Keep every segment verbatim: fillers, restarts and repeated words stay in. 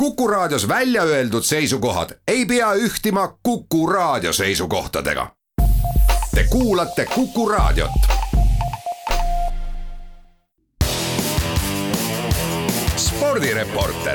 Kuku Raadios välja öeldud seisukohad ei pea ühtima Kuku Raadio seisukohtadega. Te kuulate Kuku Raadiot. Spordireporter.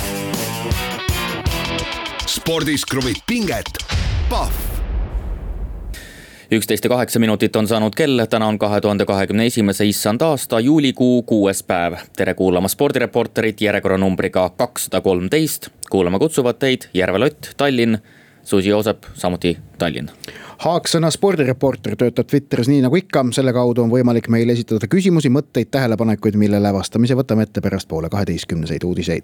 Spordis kruvib pinget. Pahv. üksteist ja kaheksa minutit on saanud kell, täna on kahe tuhande kahekümne esimese issand aasta juulikuu kuues päev. Tere kuulama Spordireporterit järjekorranumbriga kakssada kolmteist. Kuulama kutsuvad teid Järve Lott, Tallinn, Susi Joosep, samuti Tallinn. Haaksõna Spordireporter töötab Twitteris nii nagu ikka, selle kaudu on võimalik meil esitada küsimusi, mõtteid, tähelepanekuid, millele vastamise võtame ette pärast poole kaheteistkümneseid uudiseid.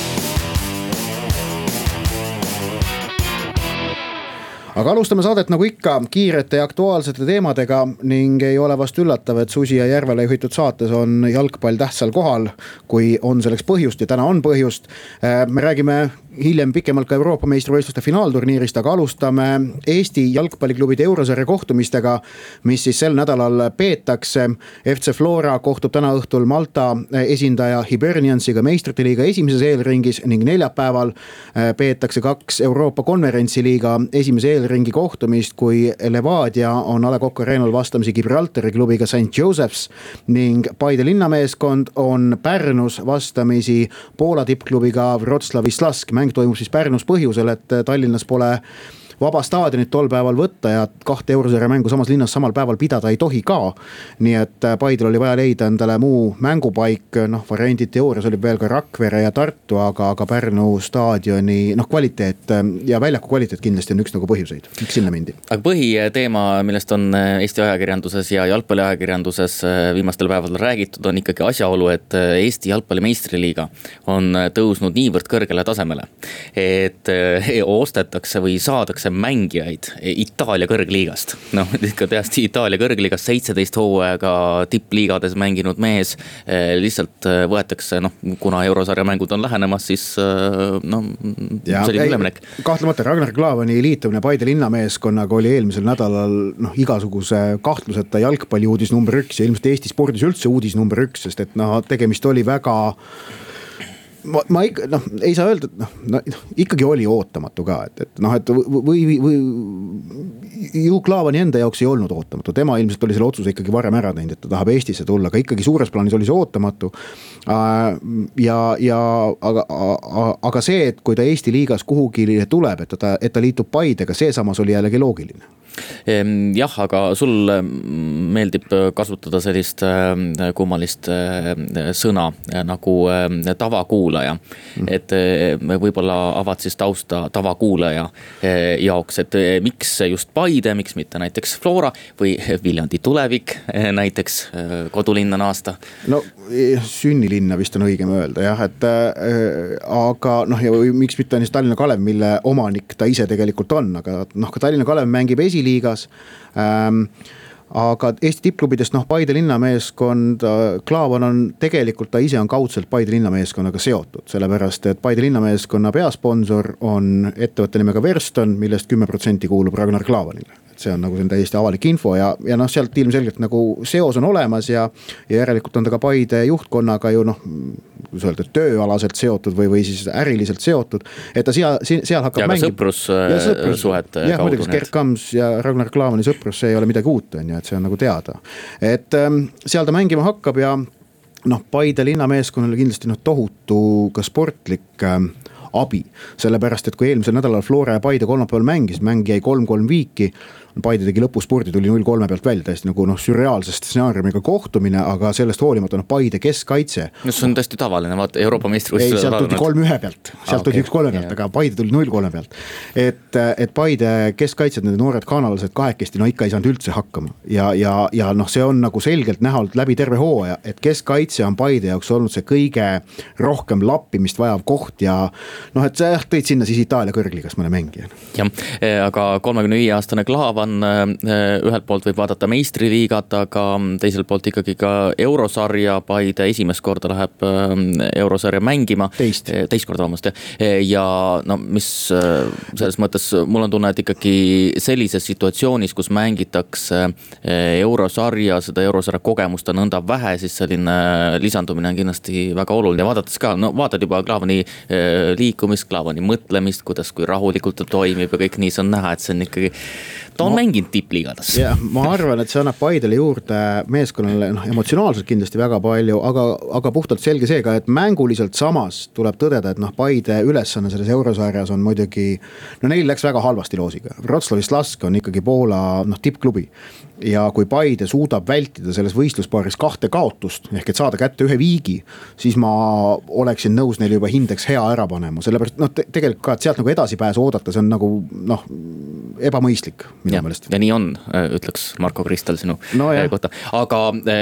Aga alustame saadet nagu ikka kiirete ja aktuaalsete teemadega ning ei ole vast üllatav, et Susi ja Järvele juhitud saates on jalgpall tähtsal kohal, kui on selleks põhjust ja täna on põhjust. Me räägime hiljem pikemalt ka Euroopa meistrivõistluste finaalturniirist, aga alustame Eesti jalgpalliklubide eurosarja kohtumistega, mis siis sel nädalal peetakse. F C Flora kohtub täna õhtul Malta esindaja Hiberniansiga meistrite liiga esimeses eelringis ning neljapäeval peetakse kaks Euroopa konverentsiliiga esimese eelringi kohtumist, kui Levadia on A Le Coq Arena'l vastamisi Gibraltari klubiga Saint Joseph's ning Paide linnameeskond on Pärnus vastamisi Poola tippklubiga Wroclawi Slask. Mäng toimub siis Pärnus põhjusel, et Tallinnas pole vaba staadionit tol päeval võtta ja kahte eurosarja mängu samas linnas samal päeval pidada ei tohi ka. Nii et Paidel oli vaja leida endale muu mängupaik, noh variandid teoorias oli veel ka Rakvere ja Tartu, aga, aga Pärnu staadioni noh, kvaliteet ja väljaku kvaliteet kindlasti on üks nagu põhjuseid, miks sinna mindi. Aga põhiteema, millest on Eesti ajakirjanduses ja jalgpalli ajakirjanduses viimastel päevadel räägitud, on ikkagi asjaolu, et Eesti jalgpalli meistriliiga on tõusnud niivõrd kõrgele tasemele, et ostetakse või saadakse mängijaid Itaalia kõrgliigast. Noh, ikka tõesti Itaalia kõrgliigast seitseteist hooaega tippliigades mänginud mees lihtsalt võetakse, noh, kuna eurosarja mängud on lähenemas, siis noh, selline üleminek. Kahtlemata Ragnar Klavani liitumine Paide linnameeskonnaga oli eelmisel nädalal noh, igasuguse kahtluseta jalgpalli uudis number üks ja ilmselt Eesti spordis üldse uudis number üks, sest et noh, tegemist oli väga Ma, ma ikka, noh, ei saa öelda, et noh, no, ikkagi oli ootamatu ka, et, et noh, et või, või ju Klaavani enda jaoks ei olnud ootamatu, tema ilmselt oli selle otsuse ikkagi varem ära teinud, et ta tahab Eestisse tulla, aga ikkagi suures plaanis oli see ootamatu ja, ja aga, aga see, et kui ta Eesti liigas kuhugi tuleb, et ta, et ta liitub Paidega, see samas oli jällegi loogiline. Jah, aga sul meeldib kasutada sellist kummalist sõna nagu tavakuulaja. Et võib-olla avad siis tausta tavakuulaja jaoks, et miks just Paide, miks mitte näiteks Flora või Viljandi tulevik näiteks kodulinna naasta? No sünnilinna vist on õigem öelda, jah, et aga noh, ja miks mitte on Tallinna Kalev, mille omanik ta ise tegelikult on, aga noh, ka Tallinna Kalev mängib esiliigas, ähm, aga Eesti tippklubidest noh, Paide linnameeskond, Klaavan on tegelikult, ta ise on kaudselt Paide linnameeskonnaga seotud, sellepärast, et Paide linnameeskonna peasponsor on ettevõtte nimega Verston, millest kümme protsenti kuulub Ragnar Klaavanile. See on nagu see on täiesti avalik info ja, ja noh, sealt ilmselgelt nagu seos on olemas ja, ja järelikult on ta ka Paide juhtkonnaga ju noh, kui sa öelda, tööalaselt seotud või, või siis äriliselt seotud, et ta seal, seal hakkab ja mängib. Sõprus, ja sõprus suhet jah, muidugi Gert Kams ja Ragnar Klaavani sõprus, see ei ole midagi uut, on ju, et see on nagu teada. Et ähm, seal ta mängima hakkab ja noh, Paide linnameeskonnale kindlasti noh, tohutu ka sportlik ähm, abi, sellepärast, et kui eelmisel nädalal Flora ja Paide kolmapäeval mängis, mäng jäi kolm kolm viiki, Paide tegi lõpuspordi, tuli null kolme pealt välja, täiesti nagu noh, sürreaalsest stsenaariumiga kohtumine, aga sellest hoolimata noh, Paide keskkaitse. No see on tõesti tavaline, vaata Euroopa meistrivõistlused. Ei, sealt tuli kolm ühe pealt, sealt ah, okay. tuli üks kolme pealt, aga Paide tuli null kolme pealt. Et, et Paide keskkaitsed, need noored kanalised kahekesti, no ikka ei saanud üldse hakkama. Ja, ja, ja noh, see on nagu selgelt näha läbi terve hooaja, et keskkaitse on Paide jaoks olnud see kõige rohkem lappimist vajav koht ja noh, et see tõid sinna siis Itaalia kõrgligas mõne mängija. Jah, aga kolmekümne viie aastane Klaavan ühelt poolt võib vaadata meistriliigat, aga teiselt poolt ikkagi ka eurosarja. Paide esimest korda läheb eurosarja mängima. Teist. Teist korda omast. Ja no, mis selles mõttes, mul on tunne, et ikkagi sellises situatsioonis, kus mängitakse eurosarja, seda eurosarja kogemust on nõnda vähe, siis selline lisandumine on kindlasti väga oluline. Vaadates ka, no vaatad juba Klaavani liikumist, Klavani mõtlemist, kuidas, kui rahulikult ta toimib ja kõik nii, see on näha, et see on ikkagi, ta on ma, mänginud tippliigades. jah, ma arvan, et see annab Paidele juurde meeskonnale no, emotsionaalselt kindlasti väga palju, aga, aga puhtalt selge see ka, et mänguliselt samas tuleb tõdeda, et noh, Paide ülesanne selles eurosarjas on muidugi, no neil läks väga halvasti loosiga. Wrocławi Śląsk on ikkagi Poola noh, tippklubi ja kui Paide suudab vältida selles võistluspaaris kahte kaotust, ehk et saada kätte ühe viigi, siis ma oleksin nõus neil juba hindeks hea ära panema, sellepärast noh, te, tegelikult ka, et sealt nagu edasipääsu oodata, see on nagu noh, ebamõistlik minu meelest. Ja nii on, ütleks Marko Kristal sinu no, kohta, aga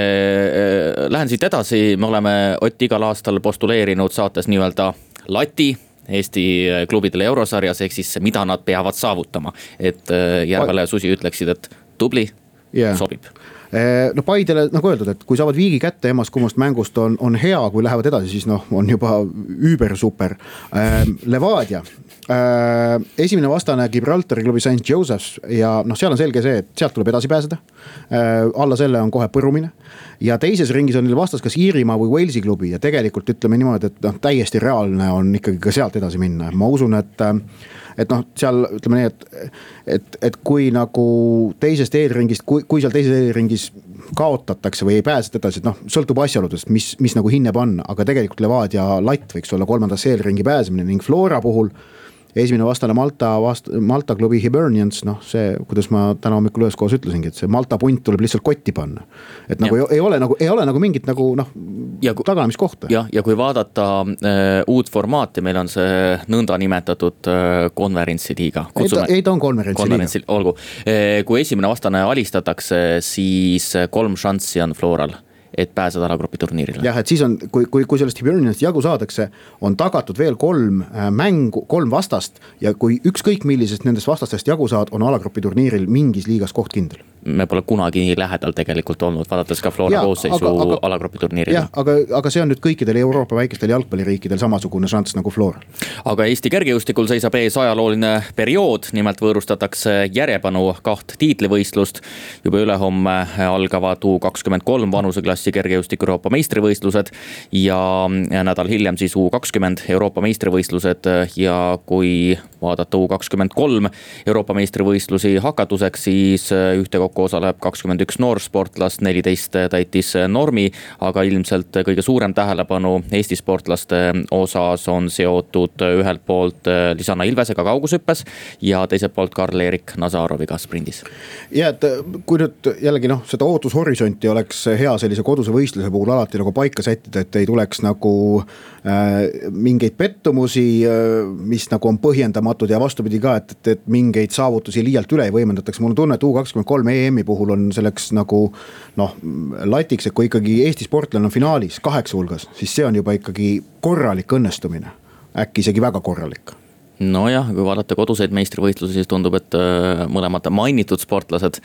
äh, lähen siit edasi, me oleme Ott igal aastal postuleerinud saates nii-öelda lati Eesti klubidele eurosarjas, ehk siis mida nad peavad saavutama, et äh, Järvele ja Susi ütleksid, et tubli, yeah. sobib. No Paidele nagu öeldud, et kui saavad viigi kätte emast kummast mängust on, on hea, kui lähevad edasi, siis noh, on juba üüber super. Levadia, esimene vastane Gibraltari klubi Saint Joseph's ja noh, seal on selge see, et sealt tuleb edasi pääseda. Alla selle on kohe põrumine ja teises ringis on neil vastas kas Iirimaa või Walesi klubi ja tegelikult ütleme niimoodi, et noh, täiesti reaalne on ikkagi ka sealt edasi minna. Ma usun, et et noh, seal ütleme nii, et, et, et kui nagu teisest eelringist, kui, kui seal teises eelringis kaotatakse või ei pääset edasi, et noh, sõltub asjaoludest, mis, mis nagu hinne panna, aga tegelikult Levadia latt võiks olla kolmandas eelringi pääsemine ning Flora puhul esimene vastane Malta, vast, Malta klubi Hibernians, noh see, kuidas ma täna hommikul ühes koos ütlesingi, et see Malta punt tuleb lihtsalt kotti panna. Et nagu ei, ei ole nagu, ei ole nagu mingit nagu noh, taganemiskohta. Ja, ja kui vaadata äh, uut formaati, meil on see nõnda nimetatud äh, konverentsiliiga. Kutsume, ei, ta, ei ta on konverentsiliiga. Olgu, äh, kui esimene vastane alistatakse, siis kolm šanssi on Floral, et pääseda alagrupi turniirile. jah, et siis on, kui, kui, kui sellest Hibernianist jagu saadakse, on tagatud veel kolm mängu, kolm vastast ja kui ükskõik millisest nendest vastastest jagu saad, on alagrupi turniiril mingis liigas koht kindel. Me pole kunagi nii lähedal tegelikult olnud, vaadates ka Flora koosseisu alagrupi turniiril. jah, aga, aga see on nüüd kõikidel Euroopa väikestel jalgpalliriikidel samasugune šanss nagu Flora. Aga Eesti kergejõustikul seisab ees ajalooline periood, nimelt võõrustatakse järjepanu kaht tiitlivõistlust. Juba ülehomme algavad U kakskümmend kolm vanuseklassi kergejõustiku Euroopa meistrivõistlused ja nädal hiljem siis U kakskümmend Euroopa meistrivõistlused ja kui vaadata U kakskümmend kolm Euroopa meistrivõistlusi hakatuseks, siis ühte kokku osaleb kakskümmend üks noorsportlast, neliteist täitis normi, aga ilmselt kõige suurem tähelepanu Eesti sportlaste osas on seotud ühelt poolt Lisanna Ilvesega kaugushüppes ja teiselt poolt Karl-Erik Nazaroviga sprindis. Ja, et kui nüüd jällegi noh, seda ootushorisonti oleks hea sellise koduse võistluse puhul alati nagu paika sättida, et ei tuleks nagu äh, mingeid pettumusi, äh, mis nagu on põhjendamatud ja vastupidi ka, et, et, et mingeid saavutusi liialt üle ei võimendatakse. Mul on tunne, et U kakskümmend kolm E M-i puhul on selleks nagu noh, latiks, et kui ikkagi Eesti sportlane on finaalis kaheksa hulgas, siis see on juba ikkagi korralik õnnestumine. Äkki isegi väga korralik. No jah, kui vaadata koduseid meistrivõistlusi, siis tundub, et mõlemad mainitud sportlased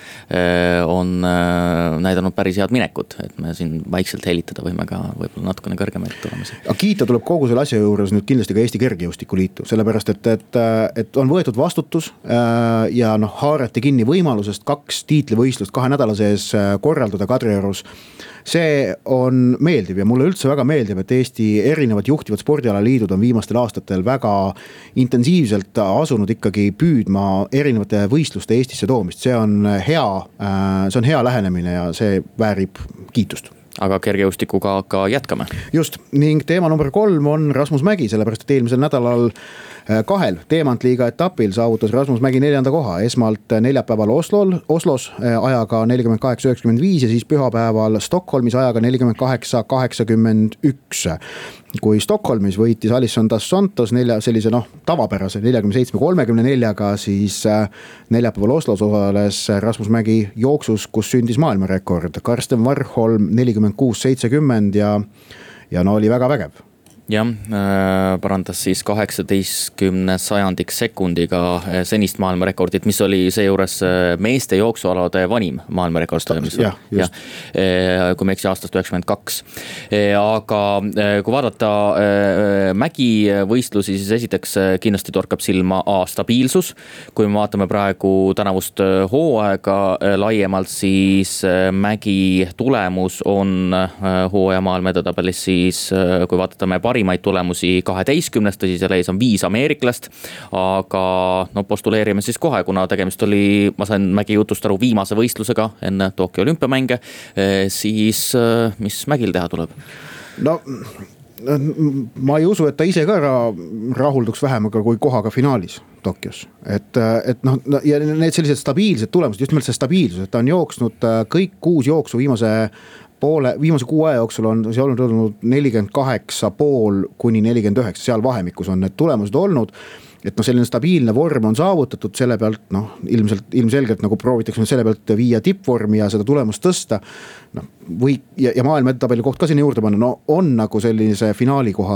on näidanud päris head minekut, et me siin vaikselt helitada võime ka võib-olla natukene kõrgemaid tulemusi. Aga kiita tuleb kogu selle asja juures nüüd kindlasti ka Eesti Kergejõustikuliitu, sellepärast et, et, et on võetud vastutus ja noh, haarati kinni võimalusest kaks tiitlivõistlust kahe nädala sees korraldada Kadriorus. See on meeldiv ja mulle üldse väga meeldib, et Eesti erinevad juhtivad spordialaliidud on viimastel aastatel väga intensiivselt asunud ikkagi püüdma erinevate võistluste Eestisse toomist. See on hea, see on hea lähenemine ja see väärib kiitust. Aga kergejõustikuga ka jätkame. Just, ning teema number kolm on Rasmus Mägi, sellepärast et eelmisel nädalal kahel teemantliiga etapil saavutas Rasmus Mägi neljanda koha. Esmalt neljapäeval Oslol, Oslos ajaga nelikümmend kaheksa üheksakümmend viis ja siis pühapäeval Stockholmis ajaga nelikümmend kaheksa kaheksakümmend üks. Kui Stockholmis võitis Alisson dos Santos nelja, sellise noh, tavapärase neljakümne seitsme kolmekümne neljaga, siis neljapäeval Oslos osales Rasmus Mägi jooksus, kus sündis maailmarekord. Karsten Warholm nelikümmend kuus seitsekümmend ja, ja no oli väga vägev. jah, parandas siis kaheksateistkümne sajandik sekundiga senist maailmarekordit, mis oli seejuures meeste jooksualade vanim maailmarekord. jah, just. Kui me eksi aastast üheksakümmend kaks. Aga kui vaadata Mägi võistlusi, siis esiteks kindlasti torkab silma A stabiilsus. Kui me vaatame praegu tänavust hooaega laiemalt, siis Mägi tulemus on hooaja maailmaedetabelis siis, kui vaatatame pari parimaid tulemusi kaheteistkümnest, tõsi seal ees on viis ameeriklast, aga no postuleerime siis kohe, kuna tegemist oli, ma sain Mägi jutust aru, viimase võistlusega enne Tokyo olümpiamänge, siis mis Mägil teha tuleb? No ma ei usu, et ta ise ka rahulduks vähemaga kui kohaga finaalis Tokyos. Et, et noh, ja need sellised stabiilsed tulemused, just nimelt see stabiilsus, et ta on jooksnud kõik kuus jooksu viimase poole, viimase kuu aja jooksul on see olnud nelikümmend kaheksa pool kuni nelikümmend üheksa, seal vahemikus on need tulemused olnud. Et noh, selline stabiilne vorm on saavutatud, selle pealt noh, ilmselt, ilmselgelt nagu proovitakse selle pealt viia tippvormi ja seda tulemust tõsta. No, või, ja, ja maailma edetabeli koht ka sinna juurde panna, no on nagu sellise finaali koha,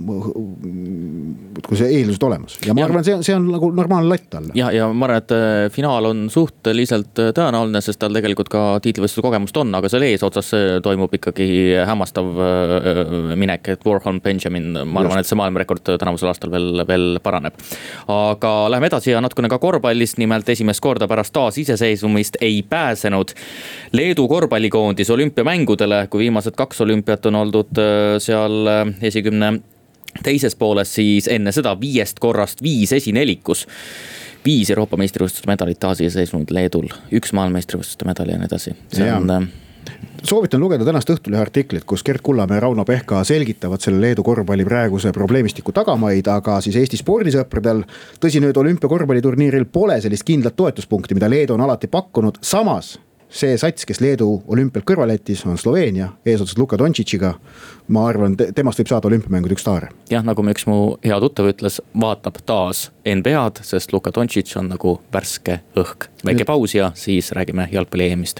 kui see eeldused olemas. Ja ma ja, arvan, see, see on nagu normaalne latt alla. Ja, ja ma arvan, et finaal on suhteliselt tõenäoline, sest tal tegelikult ka tiitlivõistluse kogemust on, aga selle ees otsas toimub ikkagi hämmastav minek, et Warhol Benjamin, ma arvan, Just. et see maailmarekord tänavusel aastal veel, veel paraneb. Aga läheme edasi ja natukene ka korvpallist, nimelt esimest korda pärast taas iseseisvumist ei pääsenud Leedu korvpallikoondis olümpiamängudele, kui viimased kaks olümpiat on oldud seal esikümne teises pooles, siis enne seda viiest korrast viis esinelikus. Viis Euroopa meistrivõistluste medalit taas iseseisvunud Leedul, üks maailmameistrivõistluste medali ja nii edasi. See ja. on Soovitan lugeda tänast Õhtulehe artiklit, kus Gert Kullamäe ja Rauno Pehka selgitavad selle Leedu korvpalli praeguse probleemistiku tagamaid, aga siis Eesti spordisõpradel tõsi nüüd olümpiakorvpalliturniiril pole sellist kindlat toetuspunkti, mida Leedu on alati pakkunud. Samas see sats, kes Leedu olümpialt kõrvalettis, on Sloveenia, eesotsas Luka Doncic'iga. Ma arvan, temast võib saada olümpiamängud üks taare. Jah, nagu üks mu hea tuttav ütles, vaatab taas N B A-d, sest Luka Doncic on nagu värske õhk. Väike paus ja siis räägime jalgpalli E M-ist.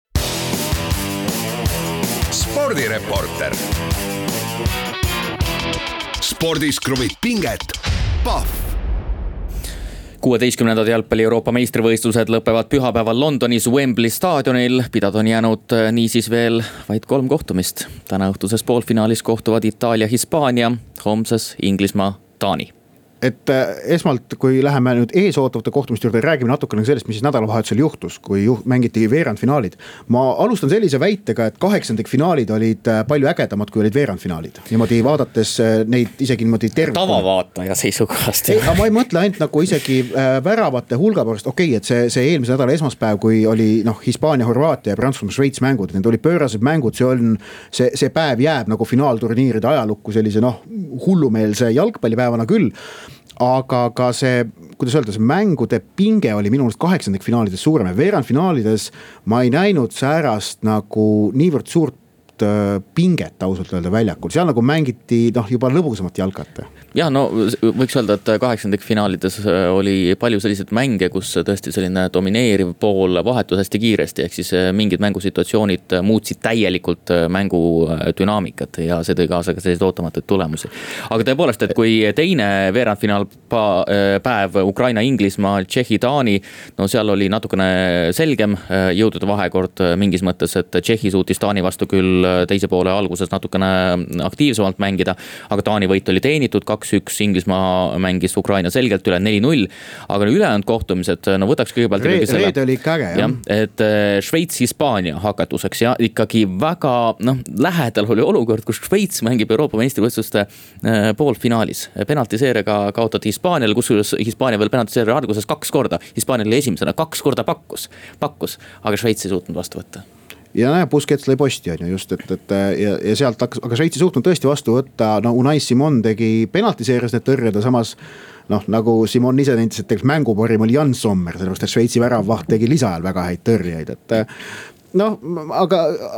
Spordireporter. Spordis kruvib pinget Pahv. kuueteistkümnendad jalgpalli Euroopa meistrivõistlused lõpevad pühapäeval Londonis Wembley staadionil. Pidada on jäänud niisiis veel vaid kolm kohtumist. Täna õhtuses poolfinaalis kohtuvad Itaalia, Hispaania, homses Inglismaa, Taani. Et esmalt, kui läheme nüüd eesootavate kohtumiste juurde, räägime natukene sellest, mis siis nädalavahetusel juhtus, kui juht, mängiti veerandfinaalid. Ma alustan sellise väitega, et kaheksandikfinaalid olid palju ägedamad, kui olid veerandfinaalid. Niimoodi vaadates neid isegi niimoodi tervikuna. Tavavaataja seisukohast. Ei, ma ei mõtle ainult nagu isegi väravate hulga pärast. Okei, et see, see eelmise nädala esmaspäev, kui oli noh, Hispaania, Horvaatia ja Prantsusmaa, Šveits mängud, need oli pöörased mängud, see on, see, see päev jääb nagu finaalturniiride ajalukku sellise noh, hullumeelse jalgpallipäevana küll. Aga ka see, kuidas öelda, see mängude pinge oli minu meelest kaheksandikfinaalides suurem ja veerandfinaalides ma ei näinud säärast nagu niivõrd suurt pinget ausalt öelda väljakul. Seal nagu mängiti noh, juba lõbusamat jalkat. Ja no võiks öelda, et kaheksandikfinaalides oli palju selliseid mänge, kus tõesti selline domineeriv pool vahetus hästi kiiresti, ehk siis mingid mängusituatsioonid muutsid täielikult mängu dünaamikat ja see tõi kaasa ka sellised ootamatuid tulemusi. Aga tõepoolest, et kui teine veerandfinaal päev Ukraina, Inglismaa, Tšehhi, Taani, no seal oli natukene selgem jõudude vahekord mingis mõttes, et Tšehhi suutis Taani vastu küll teise poole alguses natukene aktiivsemalt mängida, aga Taani võit oli teenitud, kaks üks, Inglismaa mängis Ukraina selgelt üle neli null, aga ülejäänud kohtumised, no võtaks kõigepealt Re selle, reed oli ikka äge, jah. Et Šveits, Hispaania hakatuseks ja ikkagi väga noh, lähedal oli olukord, kus Šveits mängib Euroopa meistrivõistluste poolfinaalis. Penaltiseeriga kaotati Hispaaniale, kus Hispaania veel penaltiseeri alguses kaks korda, Hispaaniale esimesena kaks korda pakkus, pakkus, aga Šveits ei suutnud vastu võtta. Ja näe, Busquets lõi posti on ju just, et, et ja, ja sealt hakkas, aga Šveits ei suutnud tõesti vastu võtta, no Unai Simon tegi penaltiseeris need tõrjada, samas noh, nagu Simon ise nentis, et tegelikult mänguparim oli Jan Sommer, sellepärast, et Šveitsi väravvaht tegi lisaajal väga häid tõrjeid, et noh, aga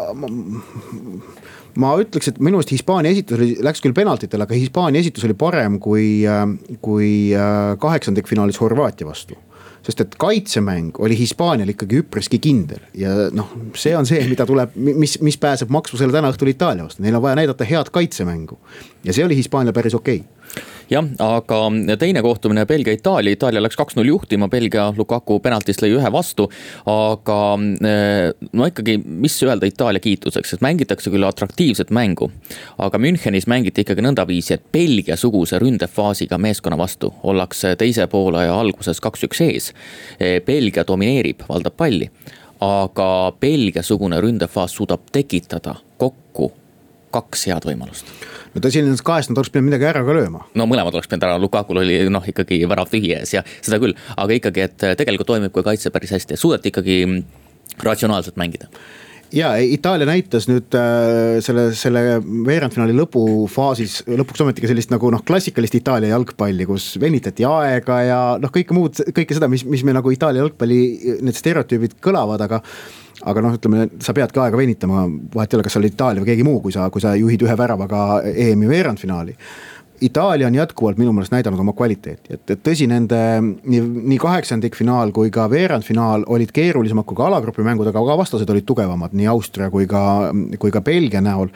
ma ütleks, et minu meelest Hispaania esitus oli, läks küll penaltitel, aga Hispaania esitus oli parem kui, kui kaheksandikfinaalis Horvaatia vastu. Sest et kaitsemäng oli Hispaanial ikkagi üpriski kindel ja noh, see on see, mida tuleb, mis, mis pääseb maksusele täna õhtul Itaalia vastu. Neil on vaja näidata head kaitsemängu ja see oli Hispaania päris okei. Jah, aga teine kohtumine Belgia-Itaalia, Itaalia läks kaks null juhtima, Belgia Lukaku penaltist lõi ühe vastu, aga no ikkagi, mis öelda Itaalia kiituseks, et mängitakse küll atraktiivset mängu, aga Münchenis mängiti ikkagi nõndaviisi, et Belgia suguse ründefaasiga meeskonna vastu ollakse teise poole ja alguses kaks üks ees. Belgia domineerib, valdab palli, aga Belgia sugune ründefaas suudab tekitada kokku kaks head võimalust. No tõsi, nendest kahest nad oleks pidanud midagi ära ka lööma. No mõlemad oleks pidanud ära, Lukakul oli noh ikkagi värav tühi ees ja seda küll, aga ikkagi, et tegelikult toimib kui kaitse päris hästi ja suudeti ikkagi ratsionaalselt mängida. Ja Itaalia näitas nüüd äh, selle, selle veerandfinaali lõpufaasis lõpuks ometiga sellist nagu noh, klassikalist Itaalia jalgpalli, kus venitati aega ja noh, kõike muud, kõike seda, mis, mis me nagu Itaalia jalgpalli need stereotüübid kõlavad, aga aga noh, ütleme, sa peadki aega venitama, vahet ei ole, kas sa olid Itaalia või keegi muu, kui sa, kui sa juhid ühe väravaga E M-i veerandfinaali. Itaalia on jätkuvalt minu meelest näidanud oma kvaliteeti, et, et tõsi nende nii, nii kaheksandikfinaal kui ka veerandfinaal olid keerulisemad kui ka alagrupi mängud, aga ka vastased olid tugevamad nii Austria kui ka, kui ka Belgia näol.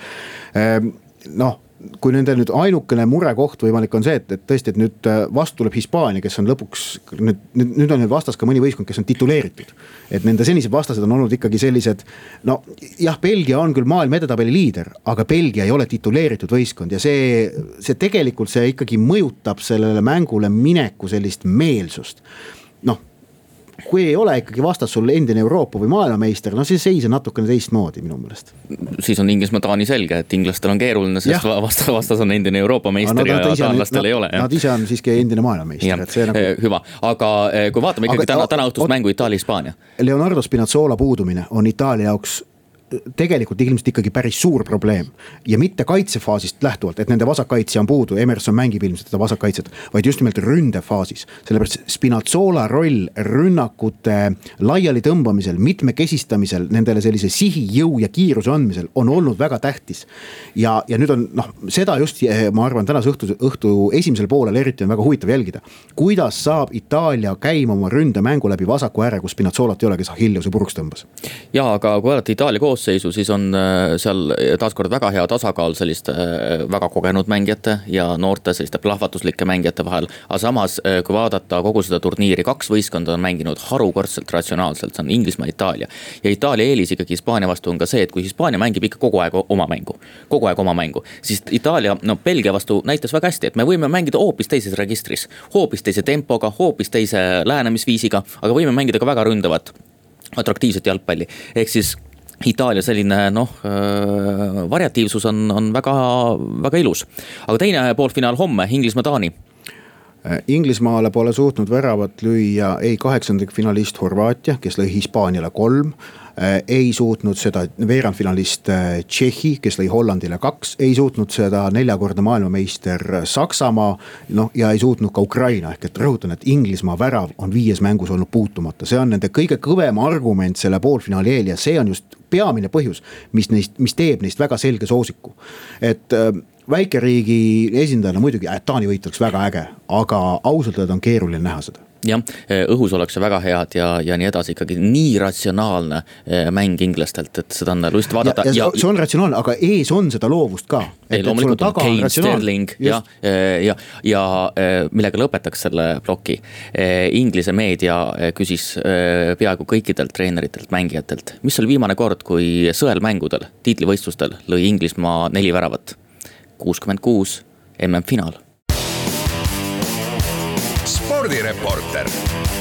Noh, kui nende nüüd ainukene murekoht võimalik on see, et, et tõesti, et nüüd vastu tuleb Hispaania, kes on lõpuks, nüüd, nüüd on nüüd vastas ka mõni võistkond, kes on tituleeritud. Et nende senised vastased on olnud ikkagi sellised, no jah, Belgia on küll maailma edetabeli liider, aga Belgia ei ole tituleeritud võistkond ja see, see tegelikult see ikkagi mõjutab sellele mängule mineku sellist meelsust. Noh, kui ei ole ikkagi vastas sul endine Euroopa või maailmameister, no siis seis on natukene teistmoodi minu meelest. Siis on Inglismaa Taani selge, et inglastel on keeruline, sest vastas, vastas on endine Euroopa meister no, ja taanlastel nad, ei ole. Nad ise on siiski endine maailmameister. Et see nagu... Hüva, aga kui vaatame ikkagi aga, täna, täna õhtust mängu Itaalia-Hispaania. Leonardo Spinazzola puudumine on Itaalia jaoks tegelikult ilmselt ikkagi päris suur probleem ja mitte kaitsefaasist lähtuvalt, et nende vasakkaitsja on puudu, Emerson mängib ilmselt seda vasakkaitset, vaid just nimelt ründefaasis, sellepärast Spinazzola roll rünnakute laiali tõmbamisel, mitmekesistamisel, nendele sellise sihi, jõu ja kiiruse andmisel on olnud väga tähtis ja, ja nüüd on noh, seda just ma arvan tänas õhtu, õhtu esimesel poolel eriti on väga huvitav jälgida, kuidas saab Itaalia käima oma ründemängu läbi vasaku ääre, kus Spinazzolat ei ole, kes Achilleuse puruks tõmbas. Ja, aga kui vaadata Itaalia koos seisu, siis on seal taaskord väga hea tasakaal selliste väga kogenud mängijate ja noorte selliste plahvatuslike mängijate vahel. Aga samas, kui vaadata kogu seda turniiri, kaks võistkonda on mänginud harukordselt ratsionaalselt, see on Inglismaa, Itaalia. Ja Itaalia eelis ikkagi Hispaania vastu on ka see, et kui Hispaania mängib ikka kogu aeg oma mängu, kogu aeg oma mängu, siis Itaalia, no Belgia vastu näitas väga hästi, et me võime mängida hoopis teises registris, hoopis teise tempoga, hoopis teise lähenemisviisiga, aga võime mängida ka väga ründavat, atraktiivset jalgpalli. Ehk siis Itaalia selline noh, variatiivsus on, on väga, väga ilus. Aga teine poolfinaal homme, Inglismaa-Taani. Inglismaale pole suutnud väravat lüüa ei kaheksandikfinalist Horvaatia, kes lõi Hispaaniale kolm, ei suutnud seda veerandfinalist Tšehhi, kes lõi Hollandile kaks, ei suutnud seda neljakordne maailmameister Saksamaa, noh ja ei suutnud ka Ukraina, ehk et rõhutan, et Inglismaa värav on viies mängus olnud puutumata. See on nende kõige kõvem argument selle poolfinaali eel ja see on just peamine põhjus, mis, neist, mis teeb neist väga selge soosiku. Et väikeriigi esindajana muidugi, et Taani võit oleks väga äge, aga ausalt on keeruline näha seda. Jah, õhus oleks see väga head ja, ja nii edasi, ikkagi nii ratsionaalne mäng inglastelt, et seda on lust vaadata. Ja, ja, ja see on ratsionaalne, aga ees on seda loovust ka. Ei, loomulikult on Kane, Sterling ja, ja, ja millega lõpetaks selle ploki. Inglise meedia küsis peaaegu kõikidelt treeneritelt, mängijatelt, mis oli viimane kord, kui sõelmängudel, tiitlivõistlustel lõi Inglismaa neli väravat, kuuskümmend kuus M M-finaal. Spordireporter.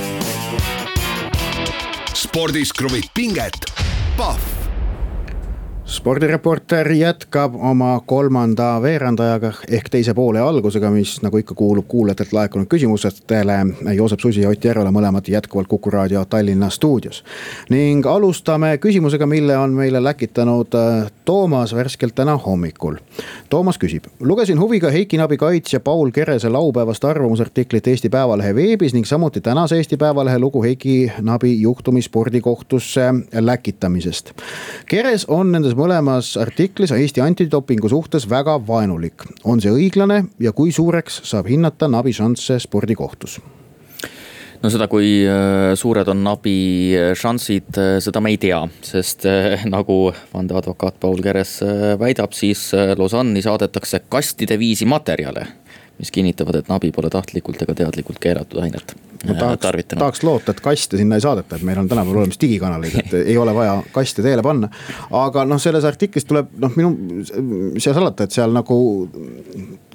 Spordis kruvib pinget. Pahv. Spordireporter jätkab oma kolmanda veerandajaga ehk teise poole algusega, mis nagu ikka kuulub kuulajatelt laekunud küsimustele. Joosep Susi ja Ott Järvela mõlemad jätkuvalt Kuku Raadio Tallinna stuudios. Ning alustame küsimusega, mille on meile läkitanud Toomas värskelt täna hommikul. Toomas küsib, lugesin huviga Heiki Nabi kaitsja Paul Kerese laupäevast arvamusartiklit Eesti Päevalehe veebis ning samuti tänase Eesti Päevalehe lugu Heiki Nabi juhtumi spordikohtusse läkitamisest. Keres on nendes mõlemas artiklis Eesti antidopingu suhtes väga vaenulik. On see õiglane ja kui suureks saab hinnata Nabi šansse spordikohtus? No seda, kui suured on Nabi šansid, seda me ei tea, sest nagu vandeadvokaat Paul Keres väidab, siis Lausanne'i saadetakse kastide viisi materjale, mis kinnitavad, et Nabi pole tahtlikult ega teadlikult keelatud ainet tahaks, tarvitanud. Tahaks loota, et kaste sinna ei saadeta, et meil on tänapäeval olemas digikanalid, et ei ole vaja kaste teele panna. Aga noh, selles artiklis tuleb, noh minu, see salata, et seal nagu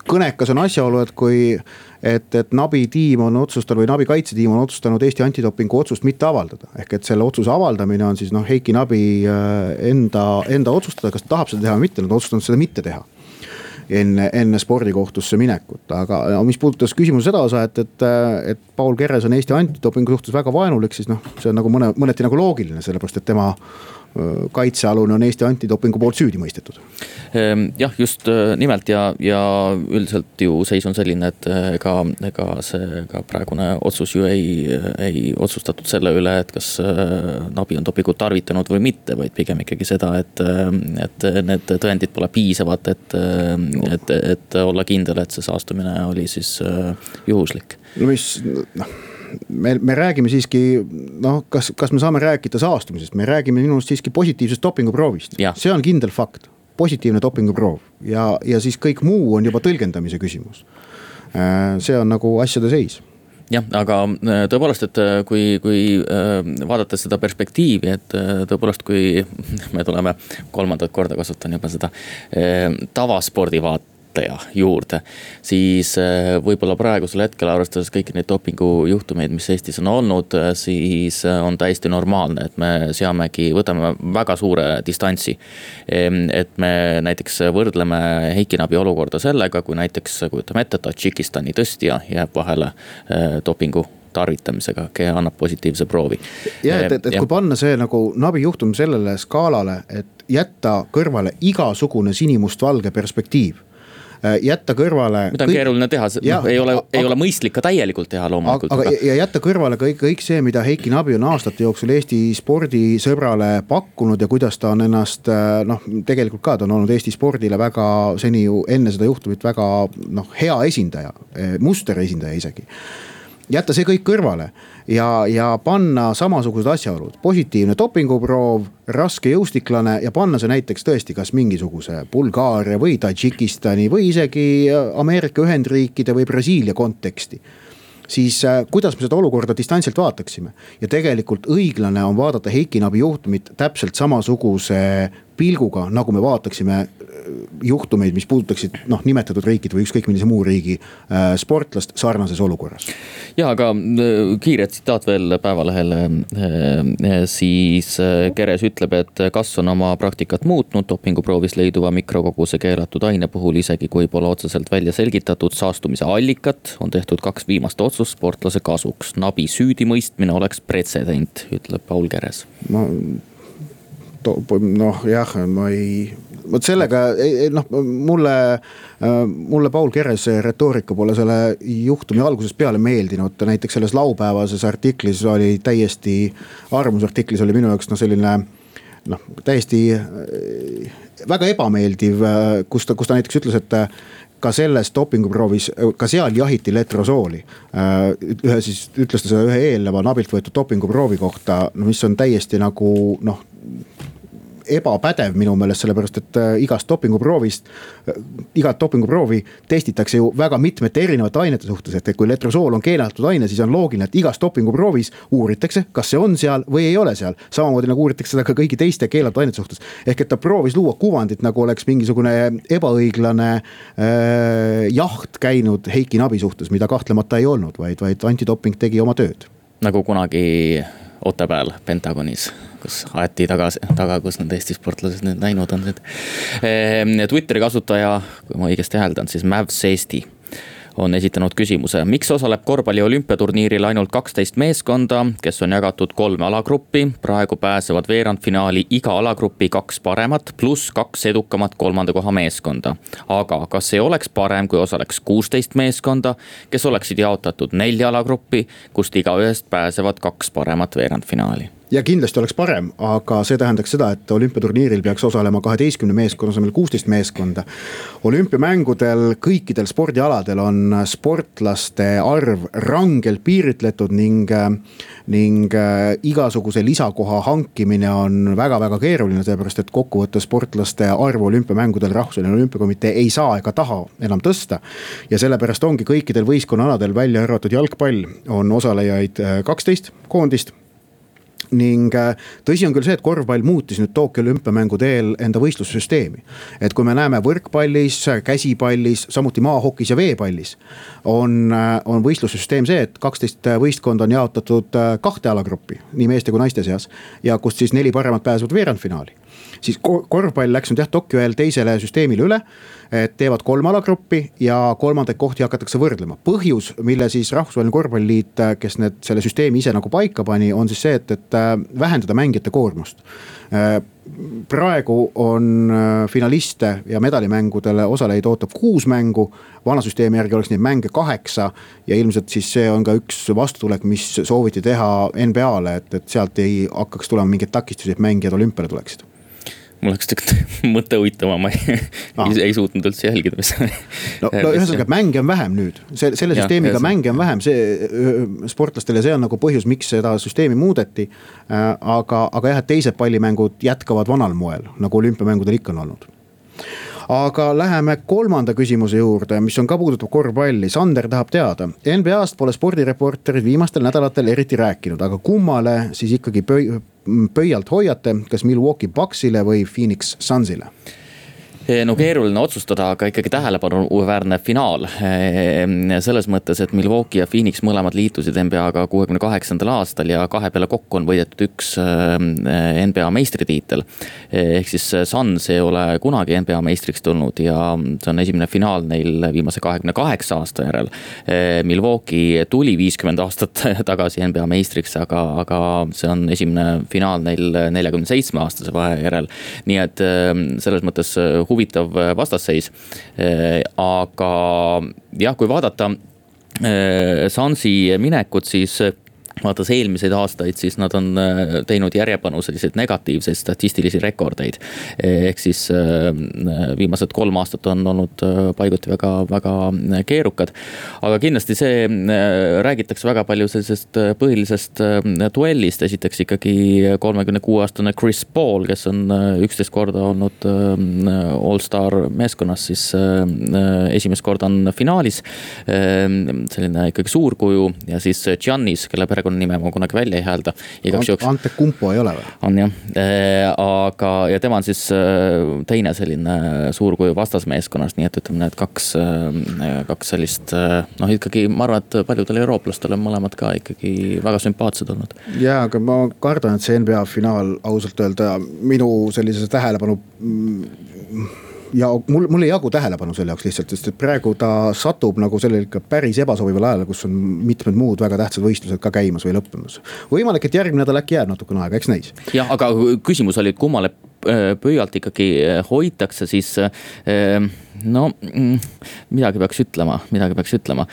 kõnekas on asjaolu, et kui et, et Nabi tiim on otsustanud või Nabi kaitsetiim on otsustanud Eesti antidopingu otsust mitte avaldada. Ehk et selle otsuse avaldamine on siis noh, Heiki Nabi enda, enda otsustada, kas ta tahab seda teha või mitte, nad otsustanud seda mitte teha enne, enne spordikohtusse minekut. Aga no, mis puudutas küsimuse seda osa, et, et, et Paul Keres on Eesti antidopingu suhtes väga vaenulik, siis noh, see on nagu mõne, mõneti nagu loogiline, sellepärast et tema kaitsealune on Eesti antidopingu poolt süüdi mõistetud. Jah, just nimelt ja, ja üldiselt ju seis on selline, et ega, ega see ka praegune otsus ju ei, ei otsustatud selle üle, et kas Nabi on dopingut tarvitanud või mitte, vaid pigem ikkagi seda, et, et need tõendid pole piisavad, et, et, et olla kindel, et see saastumine oli siis juhuslik. No mis, noh. Me, me räägime siiski, noh, kas, kas me saame rääkida saastumisest, me räägime minust siiski positiivsest dopinguproovist. See on kindel fakt, positiivne dopinguproov ja, ja siis kõik muu on juba tõlgendamise küsimus. See on nagu asjade seis. Jah, aga tõepoolest, et kui, kui vaadates seda perspektiivi, et tõepoolest, kui me tuleme kolmandat korda kasutan juba seda tavaspordi vaat, juurde, siis võib-olla praegusel hetkel arvestades kõiki neid dopingu juhtumeid, mis Eestis on olnud, siis on täiesti normaalne, et me seamegi, võtame väga suure distantsi. Et me näiteks võrdleme Heiki Nabi olukorda sellega, kui näiteks kujutame ette, Tadžikistani tõstja jääb vahele dopingu tarvitamisega, annab positiivse proovi. Ja, et, et, et ja. Kui panna see nagu Nabi juhtum sellele skaalale, et jätta kõrvale igasugune sinimustvalge perspektiiv, jätta kõrvale. Mida on kõik, keeruline teha, ja, ei, ole, aga, ei ole mõistlik ka täielikult teha loomulikult. Aga, ja jätta kõrvale kõik, kõik see, mida Heiki Nabi on aastate jooksul Eesti spordisõbrale pakkunud ja kuidas ta on ennast, noh, tegelikult ka ta on olnud Eesti spordile väga seni ju enne seda juhtumit väga noh, hea esindaja, muster esindaja isegi. Jätta see kõik kõrvale ja, ja panna samasugused asjaolud, positiivne dopinguproov, raske jõustiklane ja panna see näiteks tõesti kas mingisuguse Bulgaaria või Tadžikistani või isegi Ameerika Ühendriikide või Brasiilia konteksti. Siis kuidas me seda olukorda distantsilt vaataksime ja tegelikult õiglane on vaadata Heiki Nabi juhtumit täpselt samasuguse pilguga, nagu me vaataksime juhtumeid, mis puudutaksid noh, nimetatud riikid või ükskõik millise muu riigi äh, sportlast sarnases olukorras. Ja, aga kiire tsitaat veel Päevalehel, äh, siis Keres ütleb, et kas on oma praktikat muutnud dopinguproovis leiduva mikrokoguse keelatud aine puhul, isegi kui pole otseselt välja selgitatud saastumise allikat, on tehtud kaks viimast otsust sportlase kasuks. Nabi süüdimõistmine oleks pretsedent, ütleb Paul Keres. Ma noh jah, ma ei, võt sellega noh, mulle, mulle Paul Keres retoorika pole selle juhtumi algusest peale meeldinud, näiteks selles laupäevases artiklis oli täiesti, arvamusartiklis oli minu jaoks no selline noh, täiesti väga ebameeldiv, kus ta, kus ta näiteks ütles, et ka selles dopinguproovis, ka seal jahiti letrosooli. Ühe siis ütles ta seda ühe eelneva Nabilt võetud dopinguproovi kohta, mis on täiesti nagu noh, ebapädev minu meelest, sellepärast, et igast dopinguproovist, igat dopinguproovi testitakse ju väga mitmete erinevate ainete suhtes, et kui letrosool on keelatud aine, siis on loogiline, et igast dopinguproovis uuritakse, kas see on seal või ei ole seal. Samamoodi nagu uuritakse seda ka kõigi teiste keelatud ainete suhtes. Ehk et ta proovis luua kuvandit, nagu oleks mingisugune ebaõiglane äh, jaht käinud Heiki Nabi suhtes, mida kahtlemata ei olnud, vaid, vaid antidoping tegi oma tööd. Nagu kunagi Otepääl Pentagonis, kus aeti taga, taga, kus need Eesti sportlased nüüd näinud on. Twitteri kasutaja, kui ma õigesti hääldan, siis Mavs Eesti on esitanud küsimuse, miks osaleb korvpalli olümpiaturniiril ainult kaksteist meeskonda, kes on jagatud kolme alagruppi, praegu pääsevad veerandfinaali iga alagrupi kaks paremat pluss kaks edukamat kolmanda koha meeskonda. Aga kas ei oleks parem, kui osaleks kuusteist meeskonda, kes oleksid jaotatud nelja alagruppi, kust iga ühest pääsevad kaks paremat veerandfinaali? Ja kindlasti oleks parem, aga see tähendaks seda, et olümpiaturniiril peaks osalema kaheteistkümne meeskonna asemel kuusteist meeskonda. Olümpiamängudel kõikidel spordialadel on sportlaste arv rangelt piiritletud ning, ning igasuguse lisakoha hankimine on väga-väga keeruline, seepärast et kokkuvõtte sportlaste arvu olümpiamängudel rahvusvaheline olümpiakomitee ei saa ega taha enam tõsta. Ja sellepärast ongi kõikidel võistkonnaaladel välja arvatud jalgpall on osalejaid kaksteist koondist. ning tõsi on küll see, et korvpall muutis nüüd Tokyo olümpiamängu teel enda võistlussüsteemi. Et kui me näeme võrkpallis, käsipallis, samuti maahokis ja veepallis, on, on võistlussüsteem see, et kaksteist võistkonda on jaotatud kahte alagruppi, nii meeste kui naiste seas, ja kust siis neli paremat pääsevad veerandfinaali. Siis korvpall läks nüüd jah Tokyo eel teisele süsteemile üle, et teevad kolm alagruppi ja kolmandaid kohti hakatakse võrdlema. Põhjus, mille siis Rahvusvaheline Korvpalliliit, kes need selle süsteemi ise nagu paika pani, on siis see, et, et vähendada mängijate koormust. Praegu on finaliste ja medalimängudele osaleid ootab kuus mängu, vana süsteemi järgi oleks neid mänge kaheksa ja ilmselt siis see on ka üks vastutulek, mis sooviti teha N B A-le, et, et sealt ei hakkaks tulema mingeid takistusi, et mängijad olümpiale tuleksid. Mul oleks tegelikult mõte uitama, ma ei, ei, ei suutnud üldse jälgida, mis no, no ühesõnaga, mänge on vähem nüüd, selle, selle ja, süsteemiga ja, mänge on vähem, see sportlastele see on nagu põhjus, miks seda süsteemi muudeti, aga, aga jah, et teised pallimängud jätkavad vanal moel, nagu olümpiamängudel ikka on olnud. Aga läheme kolmanda küsimuse juurde, mis on ka puudutab korvpalli. Sander tahab teada, N B A-st pole spordireporterid viimastel nädalatel eriti rääkinud, aga kummale siis ikkagi pöi, pöialt hoiate, kas Milwaukee Bucksile või Phoenix Sunsile? No keeruline otsustada, aga ikkagi tähelepanuväärne finaal. Selles mõttes, et Milwaukee ja Phoenix mõlemad liitusid N B A-ga kuuekümne kaheksandal aastal ja kahe peale kokku on võidetud üks N B A meistritiitel. Ehk siis Suns ei ole kunagi N B A meistriks tulnud ja see on esimene finaal neil viimase kahekümne kaheksa aasta järel. Milwaukee tuli viiskümmend aastat tagasi N B A meistriks, aga, aga see on esimene finaal neil neljakümne seitsme aastase vahe järel. Nii et selles mõttes huvitav vastasseis, aga jah, kui vaadata Sunsi minekut, siis vaatas eelmiseid aastaid, siis nad on teinud järjepanu selliseid negatiivseid statistilisi rekordeid. Ehk siis viimased kolm aastat on olnud paiguti väga, väga keerukad. Aga kindlasti see räägitakse väga palju sellisest põhilisest duellist. Esiteks ikkagi kolmekümne kuue aastane Chris Paul, kes on üksteist korda olnud All-Star meeskonnas, siis esimest korda on finaalis. Selline ikkagi suurkuju ja siis Giannis, kelle perekonna nime ma kunagi välja ei häälda. Ante Kumpo ei ole või? On jah, aga ja tema on siis teine selline suurkuju vastasmeeskonnas, nii et ütleme need kaks, kaks sellist, noh ikkagi ma arvan, et paljudel eurooplastel on mõlemad ka ikkagi väga sümpaatsed olnud. Jaa, aga ma kardan, et see N B A finaal ausalt öelda minu sellise tähelepanu ja mul, mul ei jagu tähelepanu selle jaoks lihtsalt, sest et praegu ta satub nagu sellel ikka päris ebasobival ajal, kus on mitmed muud väga tähtsad võistlused ka käimas või lõppemas. Võimalik, et järgmine nädal äkki jääb natukene aega, eks näis. Jah, aga küsimus oli, et kummale pöialt ikkagi hoitakse, siis no midagi peaks ütlema, midagi peaks ütlema.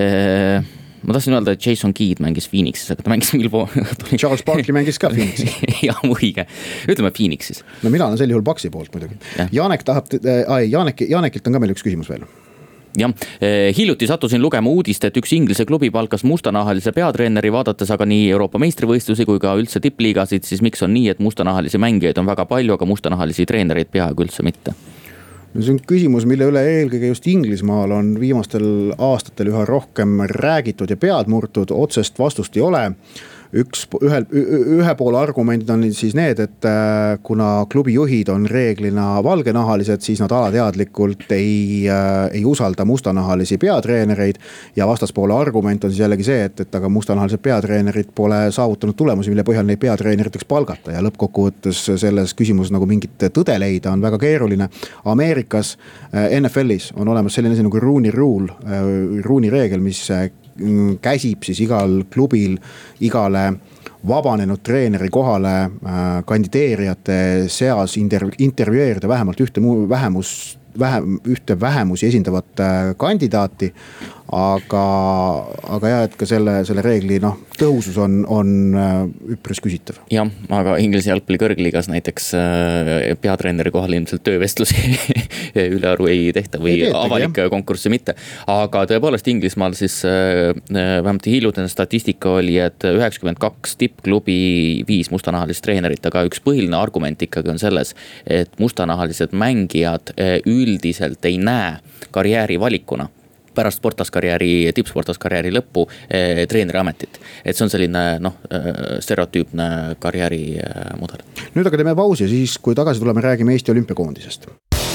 Ma tahtsin öelda, et Jason Kidd mängis Phoenixis, aga ta mängis Milwaukee. Charles Barkley mängis ka Phoenixis. Jah, muige. Ütleme Phoenixis. No mina olen sel juhul Bucksi poolt muidugi. Ja. Janek tahab, ai, Janek, Janekilt on ka meil üks küsimus veel. Jah, hiljuti sattusin lugema uudist, et üks Inglise klubi palkas mustanahalise peatreeneri, vaadates aga nii Euroopa meistrivõistlusi kui ka üldse tippliigasid, siis miks on nii, et mustanahalisi mängijaid on väga palju, aga mustanahalisi treenereid peaaegu üldse mitte? See on küsimus, mille üle eelkõige just Inglismaal on viimastel aastatel üha rohkem räägitud ja pead murtud, otsest vastust ei ole. Üks, ühe, ühe poole argumendid on siis need, et kuna klubi juhid on reeglina valgenahalised, siis nad alateadlikult ei, ei usalda mustanahalisi peatreenereid ja vastaspoole argument on siis jällegi see, et, et aga mustanahalised peatreenerid pole saavutanud tulemusi, mille põhjal neid peatreeneriteks palgata ja lõppkokkuvõttes selles küsimuses nagu mingit tõde leida on väga keeruline. Ameerikas N F L-is on olemas selline asi nagu Rooney Rule, Rooney reegel, mis käsib siis igal klubil igale vabanenud treeneri kohale kandideerijate seas intervjueerida vähemalt ühte vähemus, vähem, ühte vähemusi esindavat kandidaati, aga, aga jah, et ka selle, selle reegli noh, tõhusus on, on üpris küsitav. Jah, aga Inglise jalgpalli kõrgliigas näiteks peatreeneri kohal ilmselt töövestlusi ülearu ei tehta või ei avalik konkurssi mitte. Aga tõepoolest Inglismaal siis vähemalt hiljutine statistika oli, et üheksakümmend kaks tippklubi viis mustanahalist treenerit, aga üks põhiline argument ikkagi on selles, et mustanahalised mängijad üldiselt ei näe karjääri valikuna pärast sportlaskarjääri, tippsportlaskarjääri lõppu eh, treeneri ametit. Et see on selline noh, stereotüüpne karjääri mudel. Nüüd aga teeme pausi, siis kui tagasi tuleme, räägime Eesti olümpiakoondisest.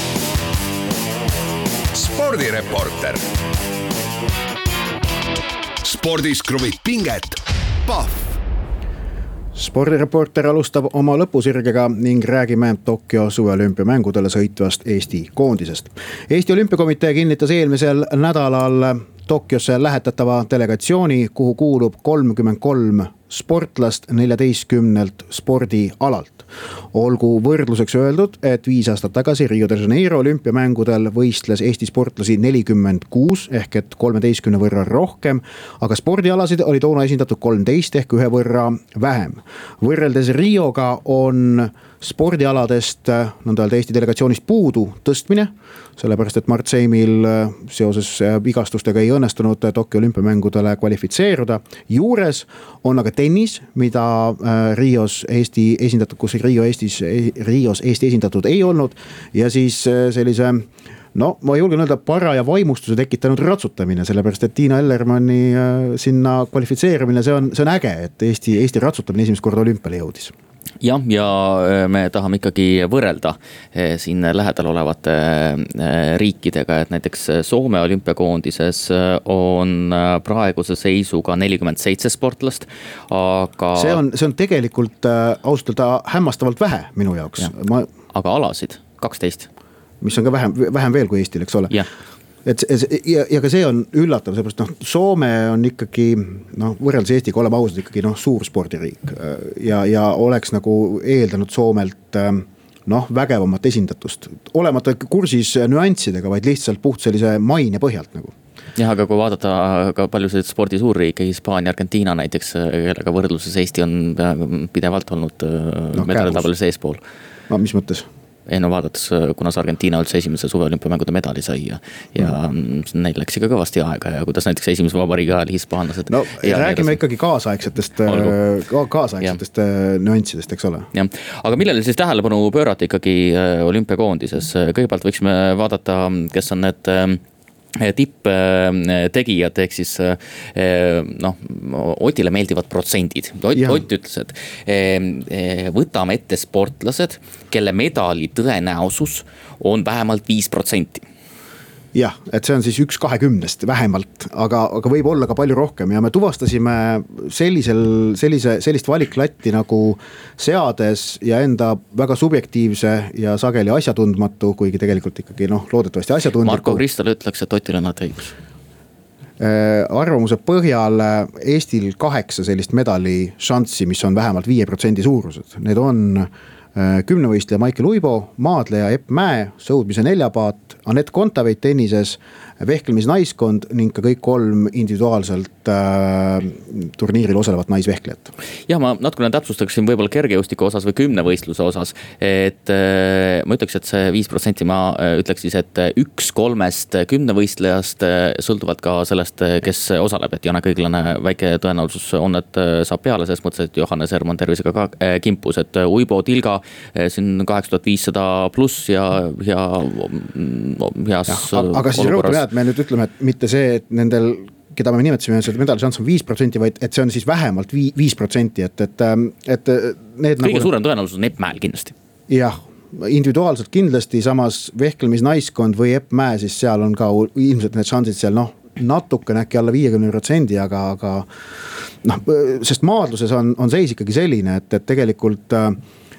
Spordireporter. Spordis kruvib pinget. Pahv. Spordireporter alustab oma lõpusirgega ning räägime Tokyo suveolümpiamängudele sõitvast Eesti koondisest. Eesti olümpiakomitee kinnitas eelmisel nädalal Tokyosse lähetatava delegatsiooni, kuhu kuulub kolmkümmend kolm sportlast neljateistkümnelt spordialalt. Olgu võrdluseks öeldud, et viis aastat tagasi Rio de Janeiro olümpiamängudel võistles Eesti sportlasi nelikümmend kuus ehk et kolmeteistkümne võrra rohkem, aga spordialasid oli toona esindatud kolmteist ehk ühe võrra vähem. Võrreldes Rioga on spordialadest nõnda öelda Eesti delegatsioonist puudu tõstmine, sellepärast et Mart Seimil seoses vigastustega ei õnnestunud Tokyo olümpiamängudele kvalifitseeruda. Juures on aga tennis, mida Rios Eesti esindatud, kus Rio Eestis, Rios Eesti esindatud ei olnud, ja siis sellise no ma julgen öelda paraja vaimustuse tekitanud ratsutamine, sellepärast et Tiina Ellermanni sinna kvalifitseerimine, see on, see on äge, et Eesti, Eesti ratsutamine esimest korda olümpiale jõudis. Jah, ja me tahame ikkagi võrrelda siin lähedal olevate riikidega, et näiteks Soome olümpiakoondises on praeguse seisuga nelikümmend seitse sportlast, aga see on, see on tegelikult ausalt öelda hämmastavalt vähe minu jaoks. Ja. Ma... aga alasid kaksteist. Mis on ka vähem, vähem veel kui Eestil, eks ole. Ja. Et, ja, ja ka see on üllatav, seepärast noh, Soome on ikkagi noh, võrreldes Eestiga olema ausalt ikkagi noh, suur spordiriik ja, ja oleks nagu eeldanud Soomelt noh, vägevamat esindatust. Olemata kursis nüanssidega, vaid lihtsalt puht sellise maine põhjalt nagu. Jah, aga kui vaadata ka paljusid spordi suurriike, Hispaania, Argentiina näiteks, kellega võrdluses Eesti on pidevalt olnud no, medalitabelis eespool. No, mis mõttes? Ei no vaadates, kuna Argentiina üldse esimese suveolümpiamängude medali sai ja, ja mm. neil läks ikka kõvasti aega ja kuidas näiteks esimese vabariigi ajal hispaanlased. No räägime ikkagi kaasaegsetest, kaasaegsetest nüanssidest, eks ole. Ja. Aga millele siis tähelepanu pöörata ikkagi olümpiakoondises? Kõigepealt võiksime vaadata, kes on need tipptegijad, ehk siis noh, Otile meeldivad protsendid. Ott, Ott ütles, et võtame ette sportlased, kelle medali tõenäosus on vähemalt viis protsenti. Jah, et see on siis üks kahekümnest vähemalt, aga, aga võib olla ka palju rohkem ja me tuvastasime sellisel, sellise, sellist valiklatti nagu seades ja enda väga subjektiivse ja sageli asjatundmatu, kuigi tegelikult ikkagi noh, loodetavasti asjatundmatu. Marko Kristal ütleks, et Otil on nad õigus. Arvamuse põhjal Eestil kaheksa sellist medali šanssi, mis on vähemalt viie protsendi suurused. Need on kümnevõistleja Maicel Uibo, maadleja Epp Mäe, sõudmise neljapaat, Anett Kontaveit tennises, vehklemisnaiskond ning ka kõik kolm individuaalselt äh, turniiril osalevat naisvehklejat. Ja ma natukene täpsustaksin võib-olla kergejõustiku osas või kümnevõistluse osas, et äh, ma ütleks, et see viis protsenti ma ütleks siis, et üks kolmest kümnevõistlejast sõltuvad ka sellest, kes osaleb, et Jana Kõiglane väike tõenäosus on, et saab peale, sest mõtles, et Johannes Hermann tervisega ka äh, kimpus, et Uibo Tilga äh, siin kaheksa tuhat viissada pluss ja, ja heas ja, aga siis rõhutab jah, et me nüüd ütleme, et mitte see, et nendel, keda me nimetasime, et medali šanss on viis protsenti, vaid et see on siis vähemalt viis protsenti, et, et, et need kõige nagu... suurem tõenäosus on Epp Mäel kindlasti. Jah, individuaalselt kindlasti, samas vehklemisnaiskond või Epp Mäe, siis seal on ka ilmselt need šansid seal noh, natuke äkki alla viiekümne protsendi, aga, aga noh, sest maadluses on, on seis ikkagi selline, et, et tegelikult äh,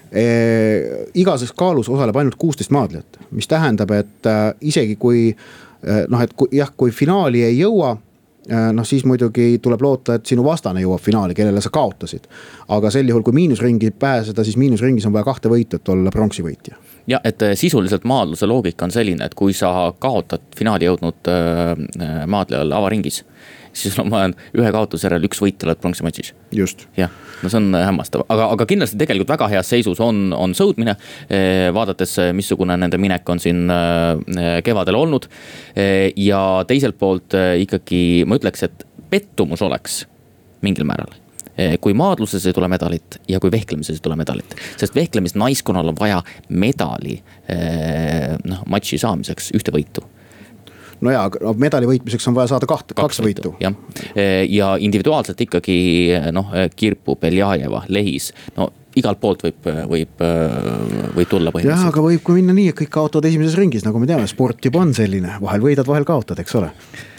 igas kaalus osaleb ainult kuusteist maadlejat, mis tähendab, et äh, isegi kui noh, et kui, jah, kui finaali ei jõua, noh siis muidugi tuleb loota, et sinu vastane jõuab finaali, kellele sa kaotasid. Aga sel juhul, kui miinusringi pääseda, siis miinusringis on vaja kahte võitu, et olla pronksi võitja. Ja, et sisuliselt maadluse loogika on selline, et kui sa kaotad finaali jõudnud maadlejal avaringis, siis on vaja ühe kaotuse järel üks võit oled pronksi matšis. Just. Jah, no see on hämmastav, aga, aga kindlasti tegelikult väga heas seisus on, on sõudmine, vaadates missugune nende minek on siin kevadel olnud ja teiselt poolt ikkagi ma ütleks, et pettumus oleks mingil määral, kui maadluses ei tule medalit ja kui vehklemises ei tule medalit, sest vehklemis naiskonnal on vaja medali noh, matši saamiseks ühte võitu. no jaa, medali võitmiseks on vaja saada kaht, kaks, kaks võitu. jah, ja individuaalselt ikkagi noh, Kirpu, Beljajeva, Lehis, no igalt poolt võib, võib, võib tulla põhimõtteliselt. Jah, aga võib kui minna nii, et kõik kaotavad esimeses ringis, nagu me teame, sport juba on selline, vahel võidad, vahel kaotad, eks ole.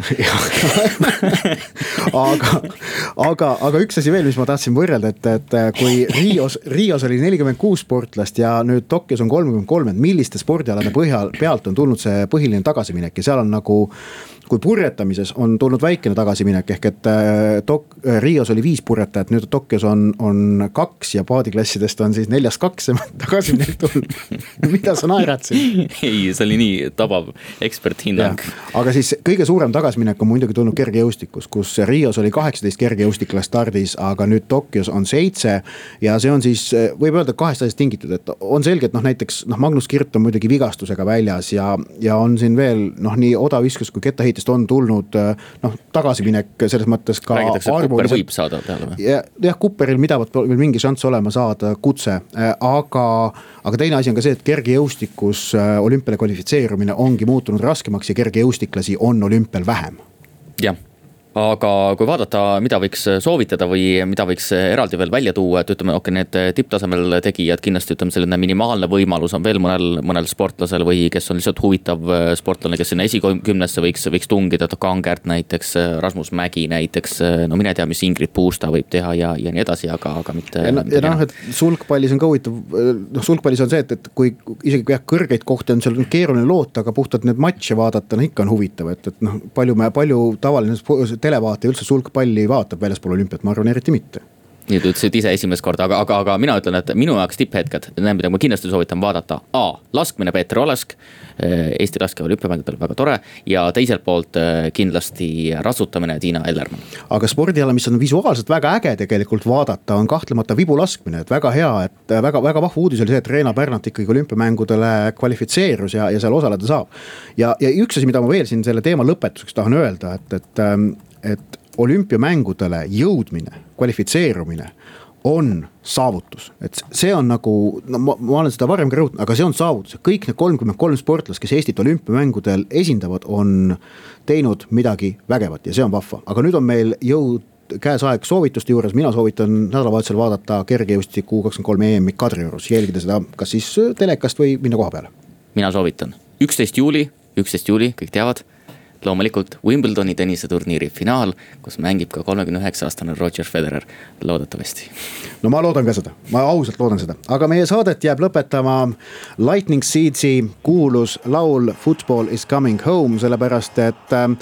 aga, aga, aga üks asi veel, mis ma tahtsin võrrelda, et, et kui Rios, Rios oli nelikümmend kuus sportlast ja nüüd Tokyos on kolmkümmend kolm, et milliste spordialade põhjal pealt on tulnud see põhiline tagasiminek ja seal on nagu kui purjetamises on tulnud väikene tagasiminek, ehk et tok, Rios oli viis purjetajat, nüüd Tokyos on, on kaks ja paadiklassidest on siis neljast kaks tagasiminek tulnud. Mida sa naerad siin? Ei, see oli nii tabav eksperthinnang. Aga siis kõige suurem tagasiminek on muidugi tulnud kergejõustikus, kus Rios oli kaheksateist kergejõustiklast stardis, aga nüüd Tokyos on seitse ja see on siis, võib öelda kahest asjast tingitud, et on selge, et noh, näiteks noh, Magnus Kirt on muidugi vigastusega väljas ja, ja on siin veel noh, nii odaviskus kui kettaheit on tulnud noh, tagasiminek selles mõttes ka räägitakse, et Kupper võib saada peale või? Ja, jah, Kupperil midavad veel mingi šanss olema saada kutse, aga, aga teine asi on ka see, et kergejõustikus olümpiale kvalifitseerumine ongi muutunud raskemaks ja kergejõustiklasi on olümpial vähem. Jah. Aga kui vaadata, mida võiks soovitada või mida võiks eraldi veel välja tuua, et ütleme, okei, need tipptasemel tegijad kindlasti ütleme, selline minimaalne võimalus on veel mõnel, mõnel sportlasel või kes on lihtsalt huvitav sportlane, kes sinna esikümnesse võiks, võiks tungida, Kangert näiteks, Rasmus Mägi näiteks, no mine tea, mis Ingrid Puusta võib teha ja, ja nii edasi, aga, aga mitte. Ja, no, ja noh, et sulgpallis on ka huvitav, noh, sulgpallis on see, et, et kui isegi jah, kõrgeid kohti on seal keeruline loota, aga puhtalt need matše vaadata, no ikka on huvitav, et, et noh, palju me, palju tavaline televaate üldse sulgpalli vaatab väljaspool olümpiat, ma arvan eriti mitte. Nii et ütlesid ise esimest korda, aga, aga, aga mina ütlen, et minu jaoks tipphetked, mida ma kindlasti soovitan vaadata. A. Laskmine Peeter Olesk, Eesti laskeval olümpiamängudel väga tore ja teiselt poolt kindlasti rassutamine Tiina Ellermann. Aga spordiala, mis on visuaalselt väga äge tegelikult vaadata, on kahtlemata vibulaskmine, et väga hea, et väga, väga vahva uudis oli see, et Reena Pärnat ikkagi olümpiamängudele kvalifitseerus ja, ja seal osaleda saab. Ja, ja üks asi, mida ma veel siin selle teema lõpetuseks tahan öelda, et, et et olümpiamängudele jõudmine, kvalifitseerumine on saavutus. Et see on nagu, no ma, ma olen seda varem ka rõhutanud, aga see on saavutus. Kõik need kolmkümmend kolm sportlast, kes Eestit olümpiamängudel esindavad, on teinud midagi vägevat ja see on vahva. Aga nüüd on meil jõud käes aeg soovituste juures, mina soovitan nädalavahetusel vaadata kergejõustiku U kakskümmend kolm E M-i Kadriorus, jälgida seda kas siis telekast või minna koha peale. Mina soovitan. üksteist juuli, üksteist juuli, kõik teavad. Loomulikult Wimbledoni tenniseturniiri finaal, kus mängib ka kolmekümne üheksa aastane Roger Federer, loodetavasti. No ma loodan ka seda, ma ausalt loodan seda, aga meie saadet jääb lõpetama Lightning Seedsi kuulus laul Football is coming home, sellepärast et äh,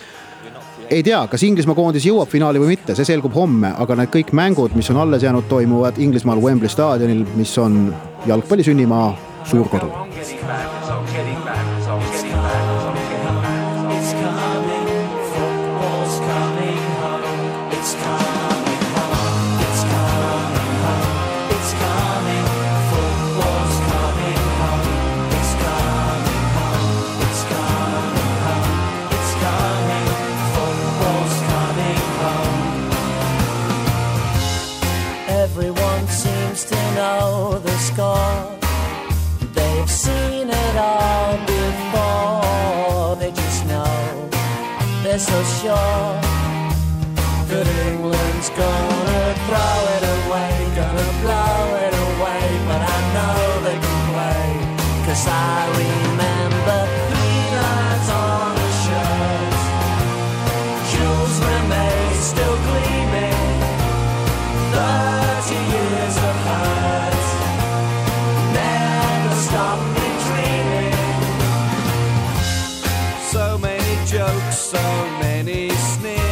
ei tea, kas Inglismaa koondis jõuab finaali või mitte, see selgub homme, aga need kõik mängud, mis on alles jäänud, toimuvad Inglismaal Wembley staadionil, mis on jalgpalli sünnimaa suurkodu. Everyone seems to know the score. They've seen it all before. They just know, they're so sure that England's gonna throw it away, gonna blow it away. But I know they can play, 'cause I remember three lines on the shirt. Jules Rimet still gleaming, thirty years of hurt never stopped me dreaming. So many jokes, so many sneers.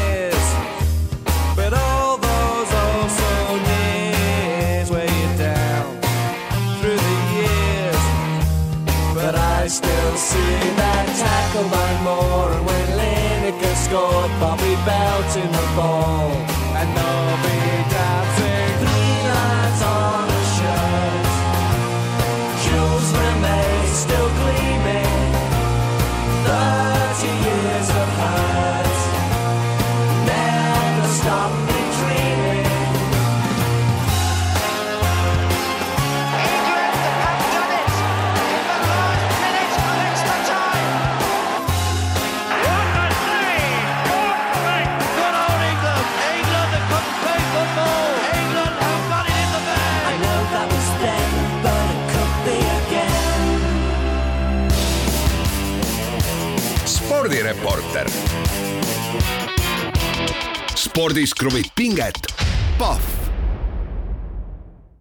spordireporter. spordis kruvib pinget Pahv.